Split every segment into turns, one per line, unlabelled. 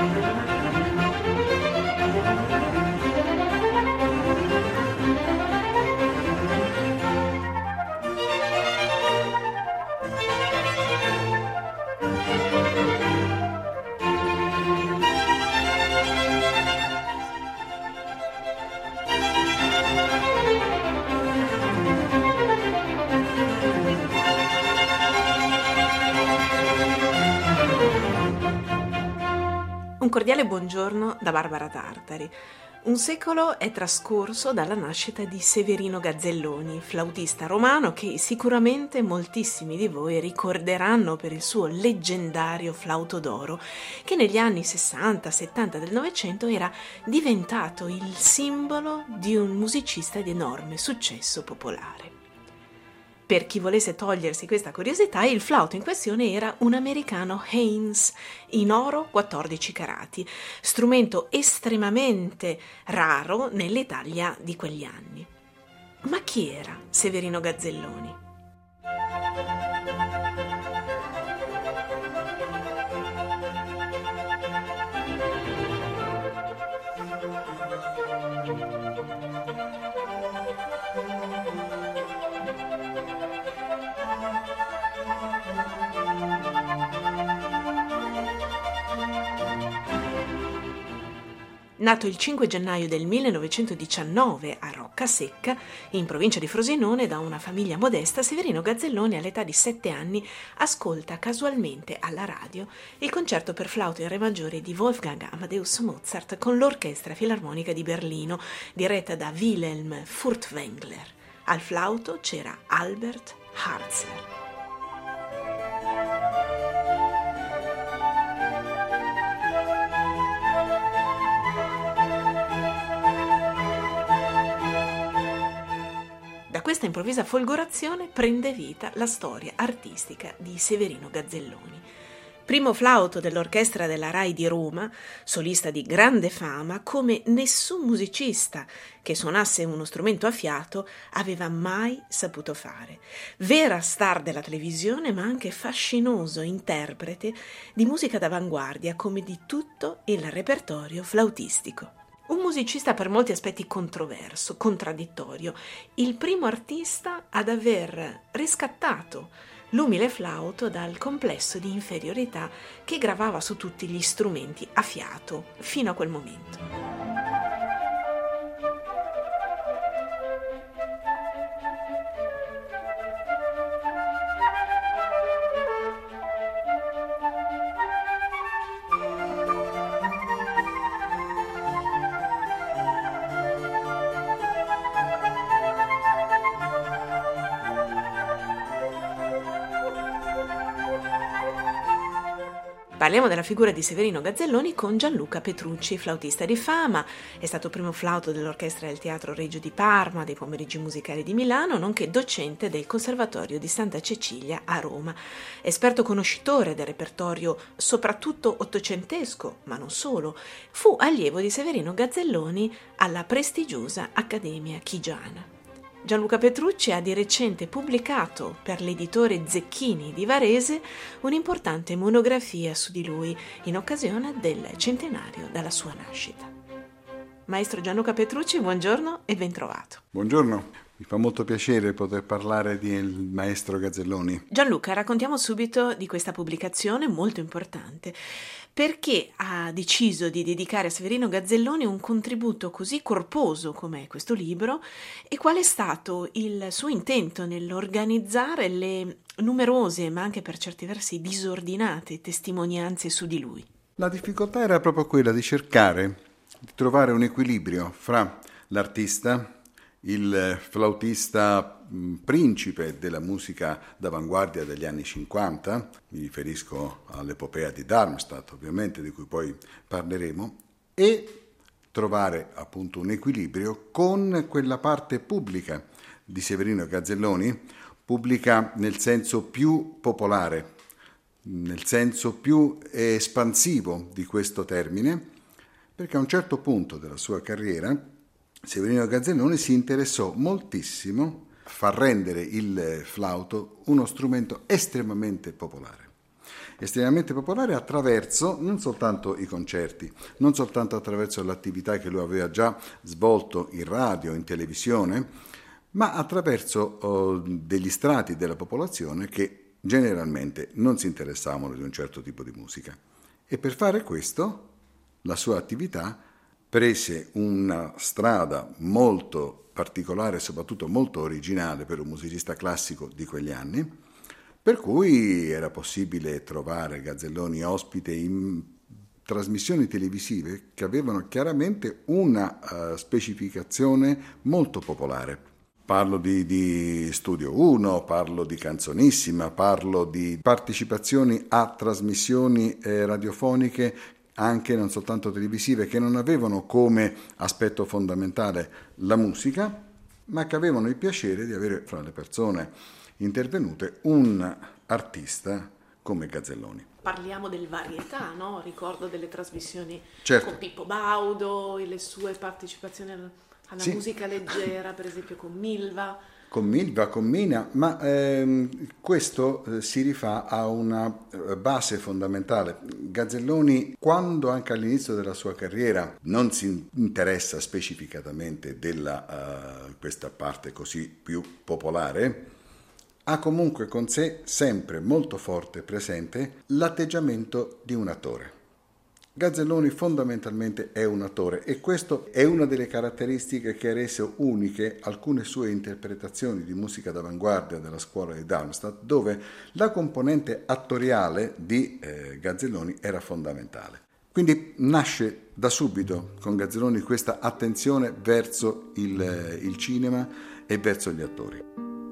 Un cordiale buongiorno da Barbara Tartari. Un secolo è trascorso dalla nascita di Severino Gazzelloni, flautista romano che sicuramente moltissimi di voi ricorderanno per il suo leggendario flauto d'oro, che negli anni 60-70 del Novecento era diventato il simbolo di un musicista di enorme successo popolare. Per chi volesse togliersi questa curiosità, il flauto in questione era un americano Haynes in oro 14 carati, strumento estremamente raro nell'Italia di quegli anni. Ma chi era Severino Gazzelloni? Nato il 5 gennaio del 1919 a Roccasecca, in provincia di Frosinone, da una famiglia modesta, Severino Gazzelloni all'età di 7 anni ascolta casualmente alla radio il concerto per flauto in re maggiore di Wolfgang Amadeus Mozart con l'Orchestra Filarmonica di Berlino, diretta da Wilhelm Furtwängler. Al flauto c'era Albert Harzer. Da questa improvvisa folgorazione prende vita la storia artistica di Severino Gazzelloni. Primo flauto dell'orchestra della Rai di Roma, solista di grande fama, come nessun musicista che suonasse uno strumento a fiato aveva mai saputo fare. Vera star della televisione, ma anche fascinoso interprete di musica d'avanguardia, come di tutto il repertorio flautistico. Un musicista per molti aspetti controverso, contraddittorio, il primo artista ad aver riscattato l'umile flauto dal complesso di inferiorità che gravava su tutti gli strumenti a fiato fino a quel momento. Parliamo della figura di Severino Gazzelloni con Gianluca Petrucci, flautista di fama. È stato primo flauto dell'orchestra del Teatro Regio di Parma, dei Pomeriggi Musicali di Milano, nonché docente del Conservatorio di Santa Cecilia a Roma. Esperto conoscitore del repertorio soprattutto ottocentesco, ma non solo, fu allievo di Severino Gazzelloni alla prestigiosa Accademia Chigiana. Gianluca Petrucci ha di recente pubblicato per l'editore Zecchini di Varese un'importante monografia su di lui in occasione del centenario dalla sua nascita. Maestro Gianluca Petrucci, buongiorno e ben trovato.
Buongiorno, mi fa molto piacere poter parlare del maestro Gazzelloni.
Gianluca, raccontiamo subito di questa pubblicazione molto importante. Perché ha deciso di dedicare a Severino Gazzelloni un contributo così corposo come questo libro e qual è stato il suo intento nell'organizzare le numerose ma anche per certi versi disordinate testimonianze su di lui?
La difficoltà era proprio quella di cercare di trovare un equilibrio fra l'artista, il flautista principe della musica d'avanguardia degli anni 50, mi riferisco all'epopea di Darmstadt ovviamente, di cui poi parleremo, e trovare appunto un equilibrio con quella parte pubblica di Severino Gazzelloni, pubblica nel senso più popolare, nel senso più espansivo di questo termine, perché a un certo punto della sua carriera Severino Gazzelloni si interessò moltissimo a far rendere il flauto uno strumento estremamente popolare. estremamente popolare attraverso non soltanto i concerti, non soltanto attraverso l'attività che lui aveva già svolto in radio, in televisione, ma attraverso degli strati della popolazione che generalmente non si interessavano di un certo tipo di musica. E per fare questo la sua attività prese una strada molto particolare e soprattutto molto originale per un musicista classico di quegli anni, per cui era possibile trovare Gazzelloni ospite in trasmissioni televisive che avevano chiaramente una specificazione molto popolare. Parlo di Studio 1, parlo di Canzonissima, parlo di partecipazioni a trasmissioni radiofoniche anche non soltanto televisive, che non avevano come aspetto fondamentale la musica, ma che avevano il piacere di avere fra le persone intervenute un artista come Gazzelloni.
Parliamo del varietà, no? Ricordo delle trasmissioni
Certo.
con Pippo Baudo e le sue partecipazioni alla
Sì.
musica leggera, per esempio con Milva.
Con Milva, con Mina, ma questo si rifà a una base fondamentale. Gazzelloni, quando anche all'inizio della sua carriera non si interessa specificatamente della questa parte così più popolare, ha comunque con sé sempre molto forte presente l'atteggiamento di un attore. Gazzelloni fondamentalmente è un attore e questo è una delle caratteristiche che ha reso uniche alcune sue interpretazioni di musica d'avanguardia della scuola di Darmstadt, dove la componente attoriale di Gazzelloni era fondamentale. Quindi nasce da subito con Gazzelloni questa attenzione verso il cinema e verso gli attori.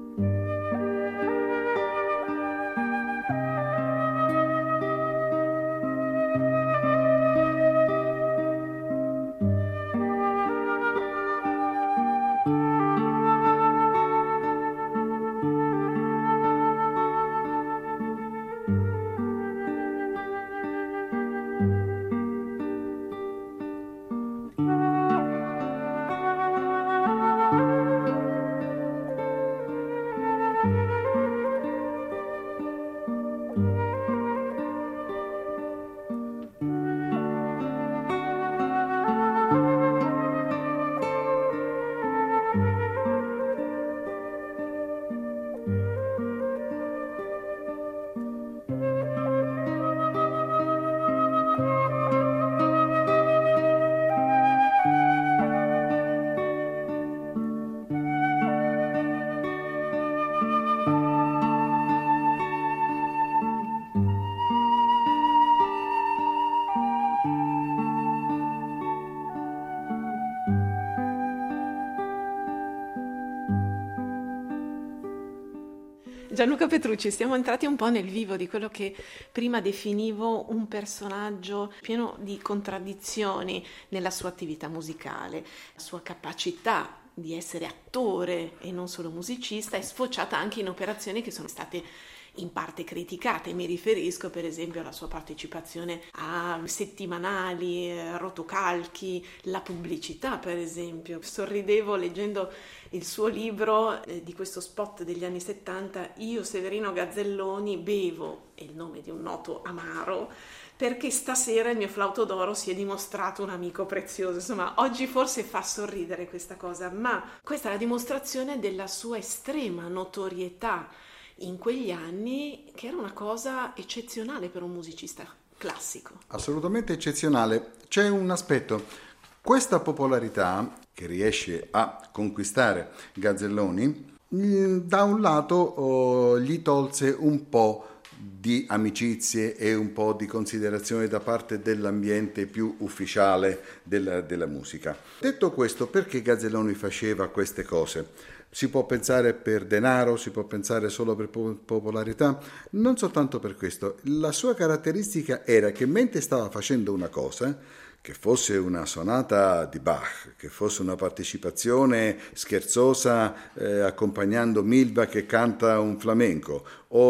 Gianluca Petrucci, siamo entrati un po' nel vivo di quello che prima definivo un personaggio pieno di contraddizioni nella sua attività musicale. La sua capacità di essere attore e non solo musicista è sfociata anche in operazioni che sono state in parte criticate. Mi riferisco per esempio alla sua partecipazione a settimanali, rotocalchi, la pubblicità per esempio. Sorridevo leggendo il suo libro di questo spot degli anni 70, Io Severino Gazzelloni bevo, è il nome di un noto amaro, perché stasera il mio flauto d'oro si è dimostrato un amico prezioso. Insomma, oggi forse fa sorridere questa cosa, ma questa è la dimostrazione della sua estrema notorietà in quegli anni, che era una cosa eccezionale per un musicista classico.
Assolutamente eccezionale. C'è un aspetto, questa popolarità che riesce a conquistare Gazzelloni, da un lato gli tolse un po' di amicizie e un po' di considerazione da parte dell'ambiente più ufficiale della musica. Detto questo, perché Gazzelloni faceva queste cose? Si può pensare per denaro, si può pensare solo per popolarità, non soltanto per questo. La sua caratteristica era che mentre stava facendo una cosa, che fosse una sonata di Bach, che fosse una partecipazione scherzosa accompagnando Milva che canta un flamenco,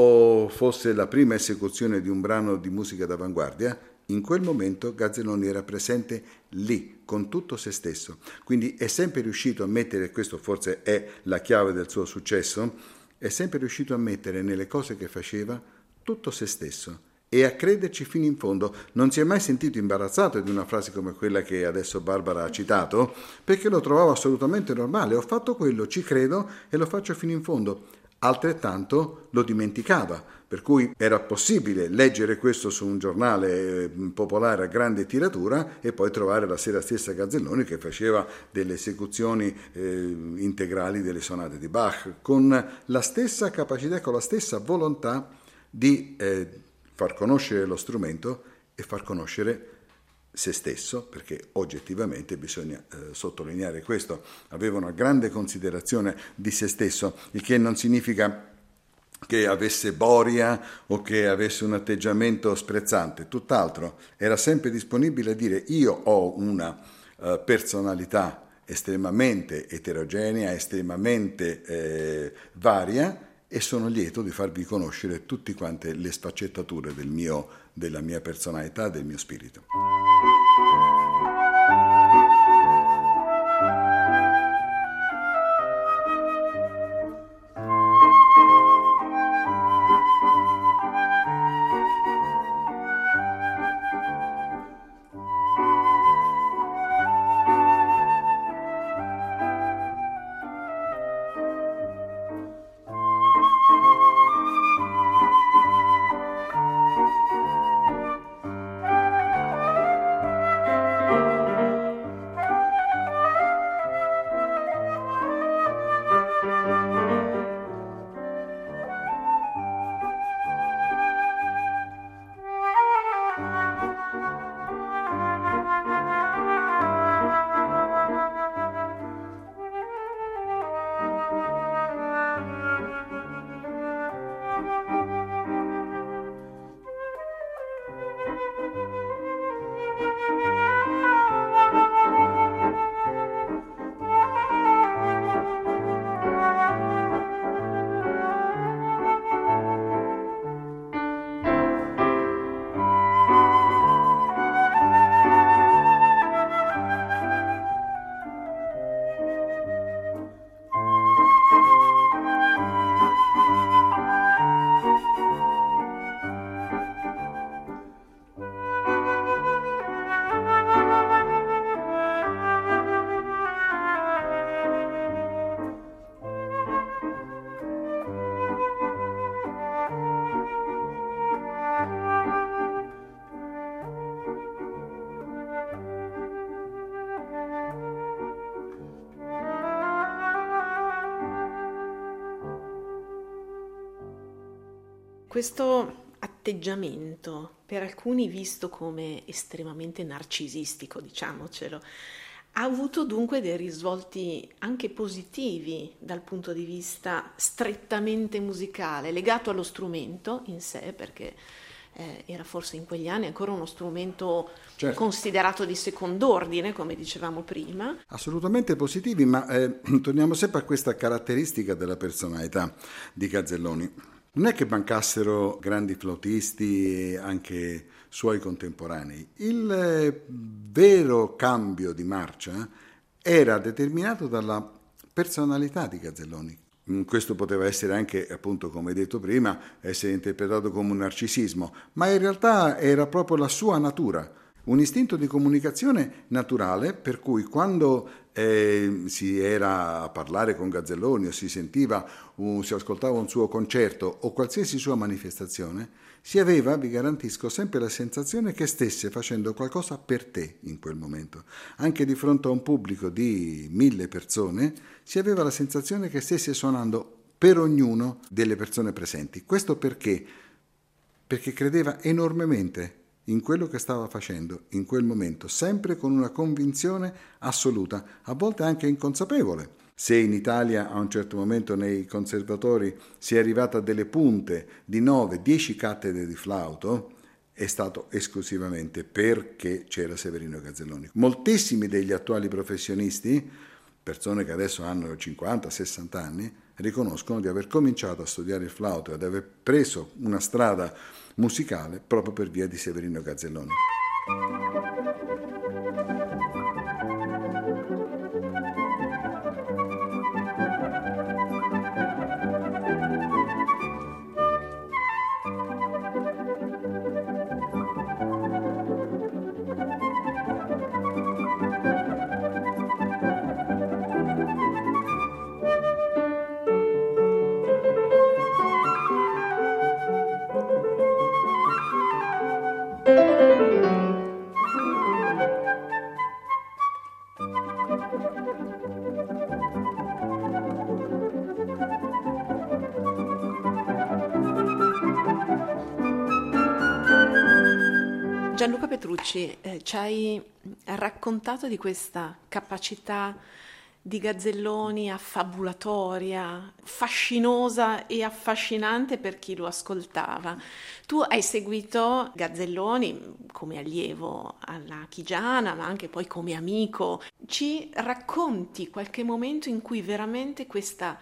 o fosse la prima esecuzione di un brano di musica d'avanguardia, in quel momento Gazzelloni era presente lì, con tutto se stesso. Quindi è sempre riuscito a mettere, questo forse è la chiave del suo successo, è sempre riuscito a mettere nelle cose che faceva tutto se stesso. e a crederci fino in fondo. Non si è mai sentito imbarazzato di una frase come quella che adesso Barbara ha citato, perché lo trovavo assolutamente normale. Ho fatto quello, ci credo e lo faccio fino in fondo. Altrettanto lo dimenticava, per cui era possibile leggere questo su un giornale popolare a grande tiratura e poi trovare la sera stessa Gazzelloni che faceva delle esecuzioni integrali delle sonate di Bach, con la stessa capacità e con la stessa volontà di far conoscere lo strumento e far conoscere se stesso, perché oggettivamente bisogna sottolineare questo, aveva una grande considerazione di se stesso, il che non significa che avesse boria o che avesse un atteggiamento sprezzante, tutt'altro, era sempre disponibile a dire io ho una personalità estremamente eterogenea, estremamente varia, e sono lieto di farvi conoscere tutte quante le sfaccettature della mia personalità, del mio spirito.
Questo atteggiamento, per alcuni visto come estremamente narcisistico, diciamocelo, ha avuto dunque dei risvolti anche positivi dal punto di vista strettamente musicale, legato allo strumento in sé, perché era forse in quegli anni ancora uno strumento considerato di second'ordine, come dicevamo prima.
Assolutamente positivi, ma torniamo sempre a questa caratteristica della personalità di Gazzelloni. Non è che mancassero grandi flautisti e anche suoi contemporanei. Il vero cambio di marcia era determinato dalla personalità di Gazzelloni. Questo poteva essere anche, appunto, come detto prima, essere interpretato come un narcisismo, ma in realtà era proprio la sua natura. Un istinto di comunicazione naturale, per cui quando si era a parlare con Gazzelloni o si si ascoltava un suo concerto o qualsiasi sua manifestazione, si aveva, vi garantisco, sempre la sensazione che stesse facendo qualcosa per te in quel momento. Anche di fronte a un pubblico di 1000 persone, si aveva la sensazione che stesse suonando per ognuno delle persone presenti. Questo perché? Perché credeva enormemente in quello che stava facendo in quel momento, sempre con una convinzione assoluta, a volte anche inconsapevole. Se in Italia a un certo momento nei conservatori si è arrivata a delle punte di 9-10 cattedre di flauto, è stato esclusivamente perché c'era Severino Gazzelloni. Moltissimi degli attuali professionisti, persone che adesso hanno 50-60 anni, riconoscono di aver cominciato a studiare il flauto e di aver preso una strada musicale proprio per via di Severino Gazzelloni.
Petrucci, ci hai raccontato di questa capacità di Gazzelloni affabulatoria, fascinosa e affascinante per chi lo ascoltava. Tu hai seguito Gazzelloni come allievo alla Chigiana, ma anche poi come amico. Ci racconti qualche momento in cui veramente questa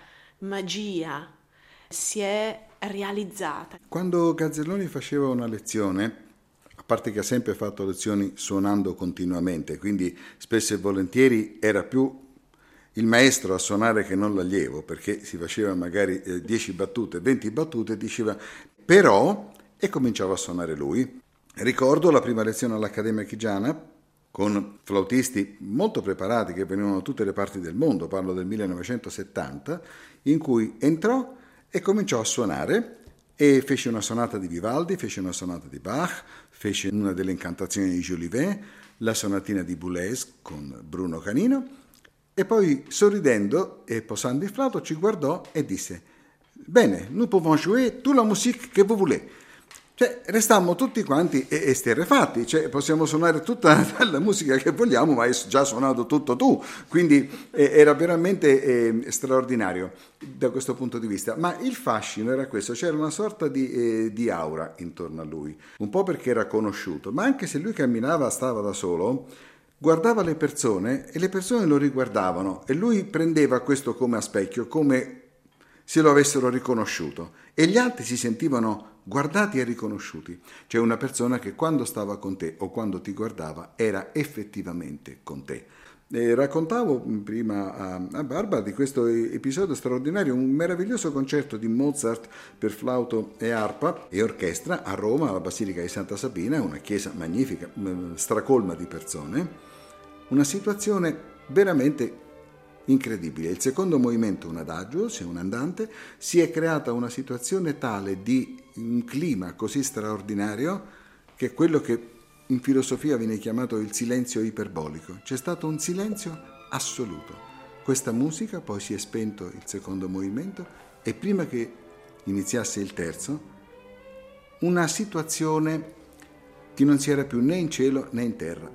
magia si è realizzata?
Quando Gazzelloni faceva una lezione, a parte che ha sempre fatto lezioni suonando continuamente, quindi spesso e volentieri era più il maestro a suonare che non l'allievo, perché si faceva magari 10 battute, 20 battute, diceva però, e cominciava a suonare lui. Ricordo la prima lezione all'Accademia Chigiana con flautisti molto preparati che venivano da tutte le parti del mondo, parlo del 1970, in cui entrò e cominciò a suonare e fece una sonata di Vivaldi, fece una sonata di Bach, fece una delle incantazioni di Jolivet, la sonatina di Boulez con Bruno Canino. E poi, sorridendo e posando il flauto, ci guardò e disse: «Bene, nous pouvons jouer toute la musique que vous voulez». Cioè, restammo tutti quanti esterrefatti, cioè possiamo suonare tutta la musica che vogliamo, ma hai già suonato tutto tu, quindi era veramente straordinario da questo punto di vista. Ma il fascino era questo, c'era una sorta di aura intorno a lui, un po' perché era conosciuto, ma anche se lui camminava, stava da solo, guardava le persone e le persone lo riguardavano e lui prendeva questo come a specchio, come se lo avessero riconosciuto e gli altri si sentivano guardati e riconosciuti. C'è una persona che quando stava con te o quando ti guardava era effettivamente con te. Raccontavo prima a Barbara di questo episodio straordinario, un meraviglioso concerto di Mozart per flauto e arpa e orchestra a Roma, alla Basilica di Santa Sabina, una chiesa magnifica, stracolma di persone, una situazione veramente incredibile. Il secondo movimento, un adagio, sia un andante, si è creata una situazione tale di un clima così straordinario che è quello che in filosofia viene chiamato il silenzio iperbolico. C'è stato un silenzio assoluto. Questa musica, poi si è spento il secondo movimento e prima che iniziasse il terzo, una situazione che non si era più né in cielo né in terra.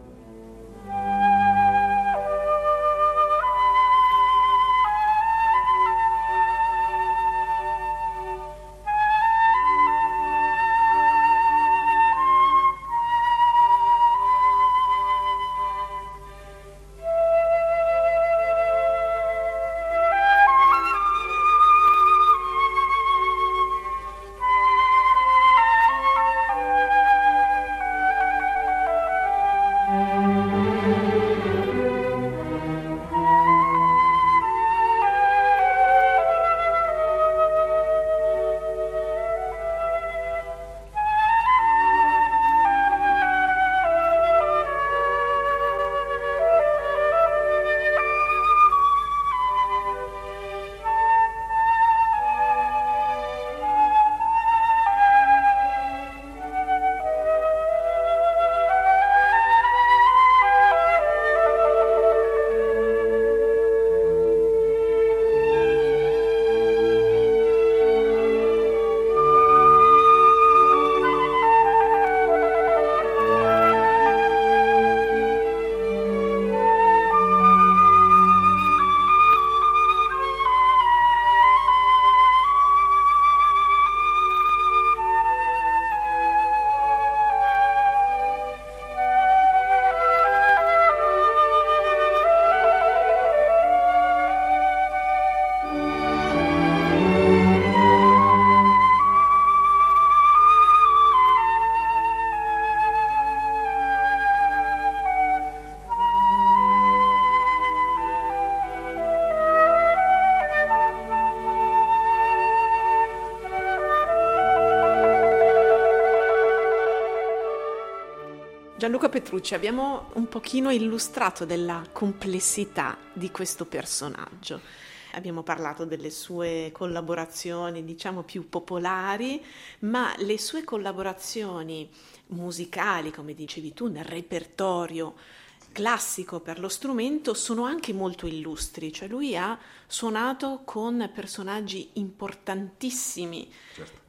Gianluca Petrucci, abbiamo un pochino illustrato della complessità di questo personaggio. Abbiamo parlato delle sue collaborazioni, diciamo, più popolari, ma le sue collaborazioni musicali, come dicevi tu, nel repertorio classico per lo strumento sono anche molto illustri, cioè lui ha suonato con personaggi importantissimi.
Certo.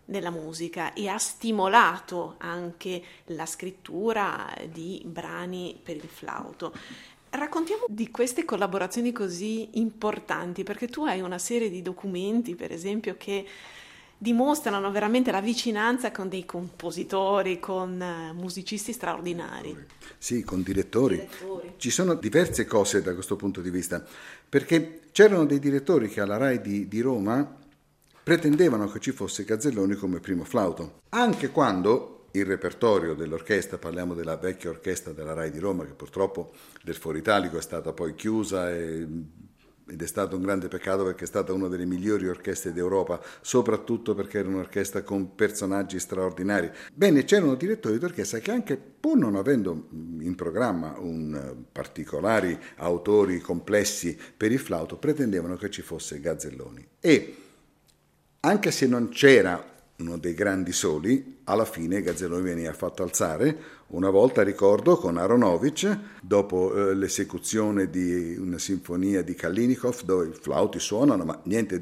nella musica e ha stimolato anche la scrittura di brani per il flauto. Raccontiamo di queste collaborazioni così importanti, perché tu hai una serie di documenti, per esempio, che dimostrano veramente la vicinanza con dei compositori, con musicisti straordinari.
Sì, con direttori. Ci sono diverse cose da questo punto di vista, perché c'erano dei direttori che alla Rai di Roma pretendevano che ci fosse Gazzelloni come primo flauto, anche quando il repertorio dell'orchestra, parliamo della vecchia orchestra della Rai di Roma, che purtroppo del Foro Italico è stata poi chiusa ed è stato un grande peccato, perché è stata una delle migliori orchestre d'Europa, soprattutto perché era un'orchestra con personaggi straordinari. Bene, c'erano direttori d'orchestra che, anche pur non avendo in programma particolari autori complessi per il flauto, pretendevano che ci fosse Gazzelloni. E anche se non c'era uno dei grandi soli, alla fine Gazzelloni veniva fatto alzare. Una volta, ricordo, con Aronowitz, dopo l'esecuzione di una sinfonia di Kallinikov, dove i flauti suonano, ma niente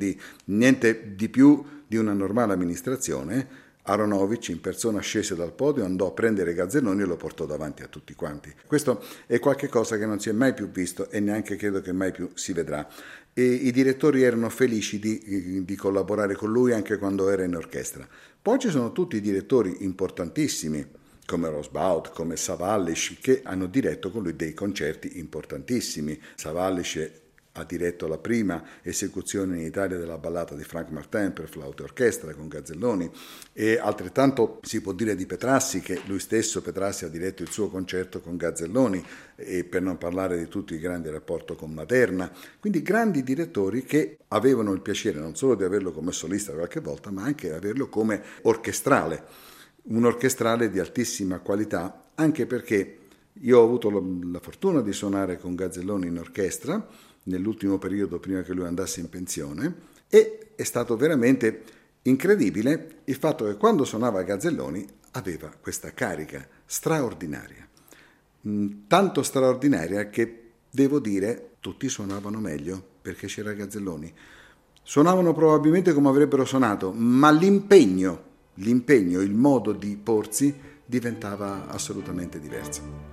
di più di una normale amministrazione, Aronowitz in persona scese dal podio, andò a prendere Gazzelloni e lo portò davanti a tutti quanti. Questo è qualcosa che non si è mai più visto e neanche credo che mai più si vedrà. E i direttori erano felici di collaborare con lui anche quando era in orchestra. Poi ci sono tutti i direttori importantissimi, come Rosbaud, come Savallisch, che hanno diretto con lui dei concerti importantissimi. Savallisch ha diretto la prima esecuzione in Italia della ballata di Frank Martin per flauto e orchestra con Gazzelloni, e altrettanto si può dire di Petrassi, che lui stesso, Petrassi, ha diretto il suo concerto con Gazzelloni, e per non parlare di tutti i grandi rapporti con Maderna. Quindi grandi direttori che avevano il piacere non solo di averlo come solista qualche volta, ma anche di averlo come orchestrale, un orchestrale di altissima qualità, anche perché io ho avuto la fortuna di suonare con Gazzelloni in orchestra nell'ultimo periodo prima che lui andasse in pensione, e è stato veramente incredibile il fatto che quando suonava Gazzelloni aveva questa carica straordinaria, tanto straordinaria che devo dire tutti suonavano meglio perché c'era Gazzelloni. Suonavano probabilmente come avrebbero suonato, ma l'impegno, il modo di porsi diventava assolutamente diverso.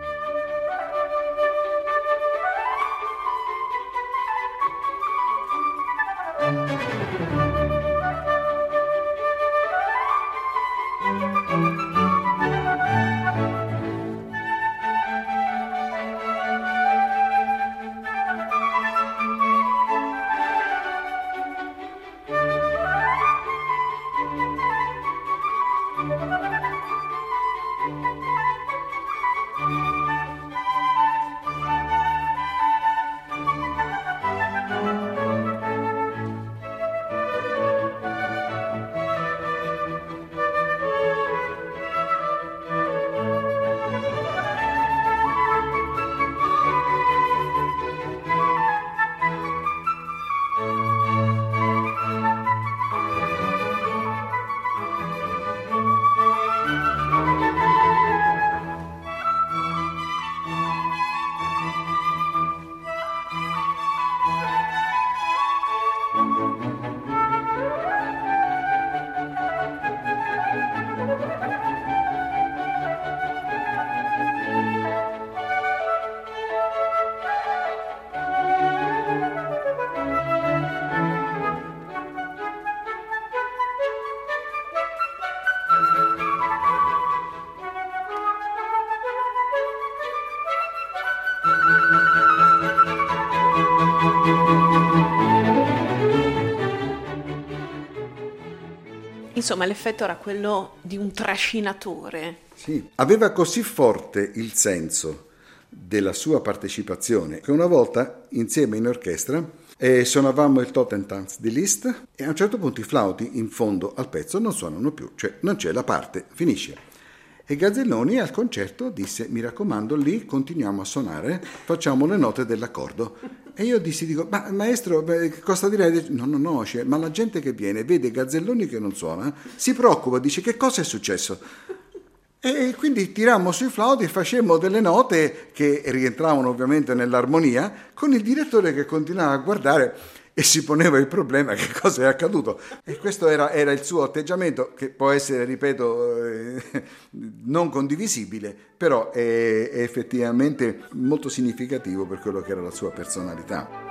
Insomma, l'effetto era quello di un trascinatore.
Sì, aveva così forte il senso della sua partecipazione che una volta insieme in orchestra suonavamo il Totentanz di Liszt, e a un certo punto i flauti in fondo al pezzo non suonano più, cioè non c'è la parte, finisce. E Gazzelloni al concerto disse: mi raccomando, lì continuiamo a suonare, facciamo le note dell'accordo. E io dico, ma maestro, cosa direi? No, ma la gente che viene vede Gazzelloni che non suona, si preoccupa, dice: che cosa è successo? E quindi tirammo sui flauti e facemmo delle note che rientravano ovviamente nell'armonia, con il direttore che continuava a guardare. e si poneva il problema che cosa è accaduto. E questo era il suo atteggiamento, che può essere, ripeto, non condivisibile, però è effettivamente molto significativo per quello che era la sua personalità.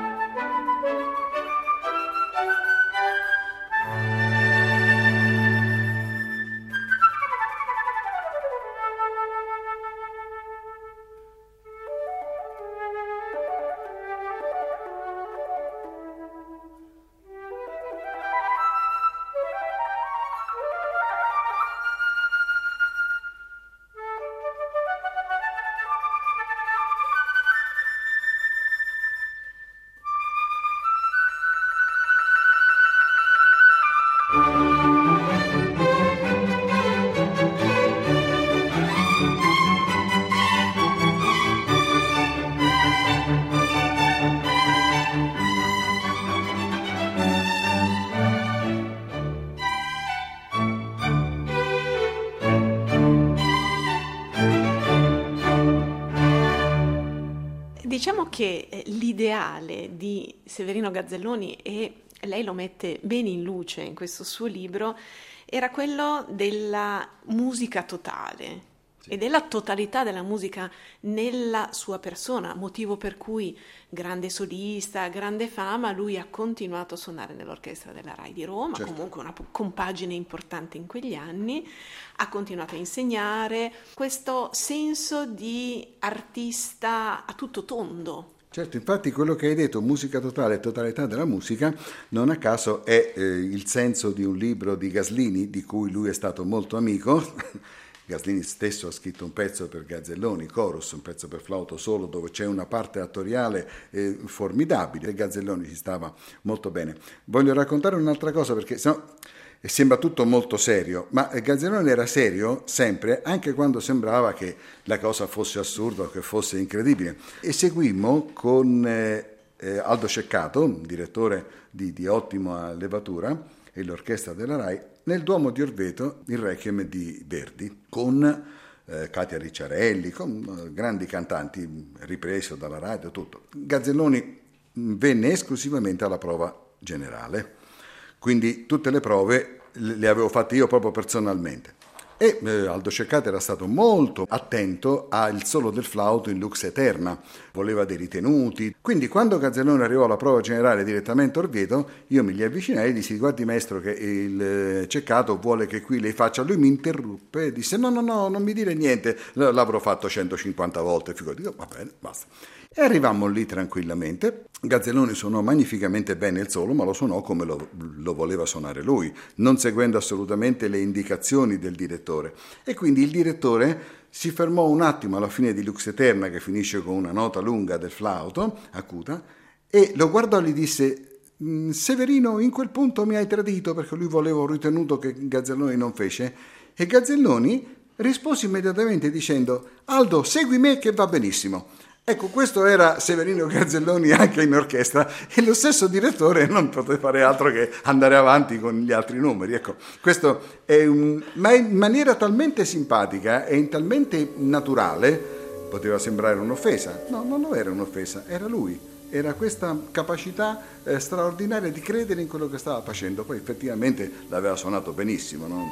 Diciamo che l'ideale di Severino Gazzelloni, e lei lo mette bene in luce in questo suo libro, era quello della musica totale e della totalità della musica nella sua persona, motivo per cui grande solista, grande fama, lui ha continuato a suonare nell'orchestra della Rai di Roma,
Certo.
comunque una compagine importante in quegli anni, ha continuato a insegnare, questo senso di artista a tutto tondo.
Certo, infatti quello che hai detto, musica totale e totalità della musica, non a caso è il senso di un libro di Gaslini, di cui lui è stato molto amico. Gaslini stesso ha scritto un pezzo per Gazzelloni, Chorus, un pezzo per flauto solo, dove c'è una parte attoriale formidabile, e Gazzelloni ci stava molto bene. Voglio raccontare un'altra cosa, perché sennò sembra tutto molto serio, ma Gazzelloni era serio sempre, anche quando sembrava che la cosa fosse assurda o che fosse incredibile. E seguimmo con Aldo Ceccato, direttore di ottima levatura, e l'orchestra della Rai, nel Duomo di Orvieto il Requiem di Verdi, con Katia Ricciarelli, con grandi cantanti, ripreso dalla radio, tutto. Gazzelloni venne esclusivamente alla prova generale, quindi tutte le prove le avevo fatte io proprio personalmente. E Aldo Ceccato era stato molto attento al solo del flauto in Lux Eterna, voleva dei ritenuti. Quindi quando Gazzelloni arrivò alla prova generale direttamente a Orvieto, io mi gli avvicinai e dissi: guardi maestro che il Ceccato vuole che qui lei faccia. Lui mi interruppe e disse: no, non mi dire niente, l'avrò fatto 150 volte. Dico, va bene, basta. E arrivammo lì tranquillamente. Gazzelloni suonò magnificamente bene il solo, ma lo suonò come lo voleva suonare lui, non seguendo assolutamente le indicazioni del direttore. E quindi il direttore si fermò un attimo alla fine di Lux Eterna, che finisce con una nota lunga del flauto, acuta, e lo guardò e gli disse: Severino, in quel punto mi hai tradito, perché lui voleva un ritenuto che Gazzelloni non fece. E Gazzelloni rispose immediatamente dicendo: Aldo, segui me che va benissimo. Ecco, questo era Severino Gazzelloni anche in orchestra, e lo stesso direttore non poteva fare altro che andare avanti con gli altri numeri. Ecco, questo è ma in maniera talmente simpatica e talmente naturale, poteva sembrare un'offesa. No, non era un'offesa, era lui. Era questa capacità straordinaria di credere in quello che stava facendo. Poi effettivamente l'aveva suonato benissimo, no?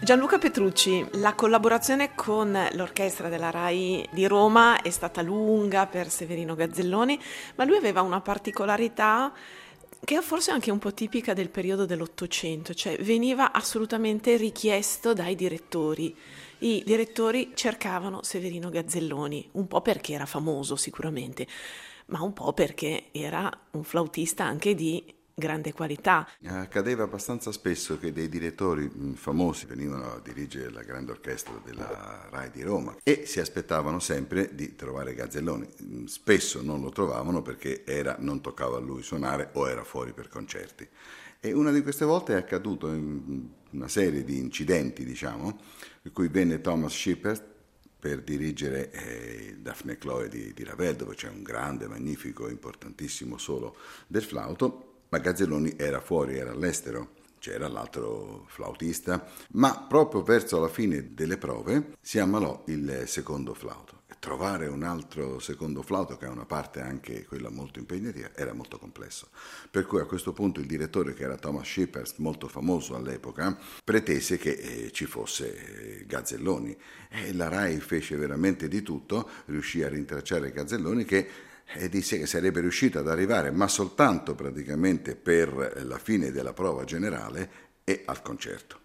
Gianluca Petrucci, la collaborazione con l'orchestra della Rai di Roma è stata lunga per Severino Gazzelloni, ma lui aveva una particolarità che è forse anche un po' tipica del periodo dell'Ottocento, cioè veniva assolutamente richiesto dai direttori. I direttori cercavano Severino Gazzelloni, un po' perché era famoso sicuramente, ma un po' perché era un flautista anche di grande qualità.
Accadeva abbastanza spesso che dei direttori famosi venivano a dirigere la grande orchestra della Rai di Roma e si aspettavano sempre di trovare Gazzelloni. Spesso non lo trovavano perché non toccava a lui suonare o era fuori per concerti. E una di queste volte è accaduto in una serie di incidenti, diciamo, per cui venne Thomas Shippers per dirigere Daphne Chloe di Ravel, dove c'è un grande, magnifico, importantissimo solo del flauto, ma Gazzelloni era fuori, era all'estero, c'era l'altro flautista, ma proprio verso la fine delle prove si ammalò il secondo flauto. E trovare un altro secondo flauto, che ha una parte anche quella molto impegnativa, era molto complesso. Per cui a questo punto il direttore, che era Thomas Shippers, molto famoso all'epoca, pretese che ci fosse Gazzelloni. E la Rai fece veramente di tutto, riuscì a rintracciare Gazzelloni, che e disse che sarebbe riuscito ad arrivare, ma soltanto praticamente per la fine della prova generale e al concerto.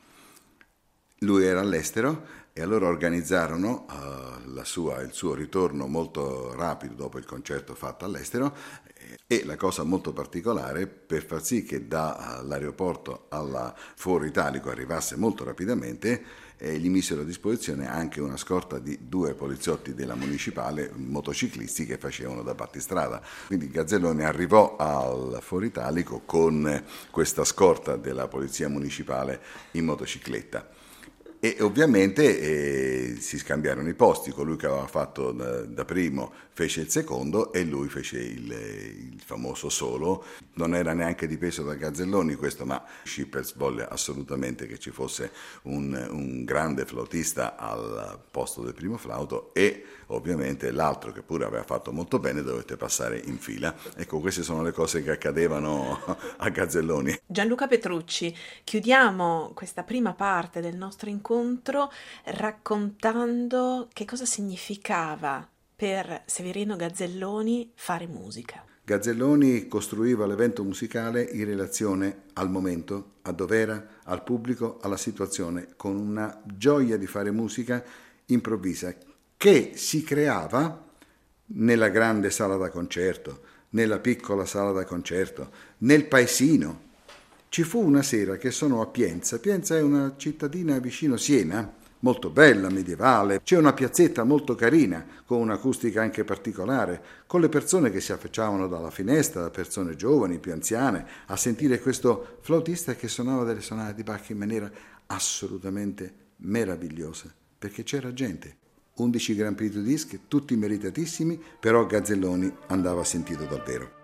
Lui era all'estero e allora organizzarono il suo ritorno molto rapido dopo il concerto fatto all'estero e la cosa molto particolare, per far sì che dall'aeroporto al Foro Italico arrivasse molto rapidamente, gli misero a disposizione anche una scorta di 2 poliziotti della municipale, motociclisti che facevano da battistrada. Quindi Gazzelloni arrivò al Foro Italico con questa scorta della polizia municipale in motocicletta. E ovviamente si scambiarono i posti, colui che aveva fatto da primo fece il secondo e lui fece il famoso solo. Non era neanche dipeso da Gazzelloni questo, ma Shippers volle assolutamente che ci fosse un grande flautista al posto del primo flauto e ovviamente l'altro, che pure aveva fatto molto bene, dovette passare in fila. Ecco, queste sono le cose che accadevano a Gazzelloni.
Gianluca Petrucci, chiudiamo questa prima parte del nostro incontro raccontando che cosa significava per Severino Gazzelloni fare musica.
Gazzelloni costruiva l'evento musicale in relazione al momento, a dov'era, al pubblico, alla situazione, con una gioia di fare musica improvvisa che si creava nella grande sala da concerto, nella piccola sala da concerto, nel paesino. Ci fu una sera che sono a Pienza. Pienza è una cittadina vicino Siena, molto bella, medievale. C'è una piazzetta molto carina, con un'acustica anche particolare, con le persone che si affacciavano dalla finestra, persone giovani, più anziane, a sentire questo flautista che suonava delle sonate di Bach in maniera assolutamente meravigliosa, perché c'era gente. 11 Grand Prix di dischi, tutti meritatissimi, però Gazzelloni andava sentito davvero.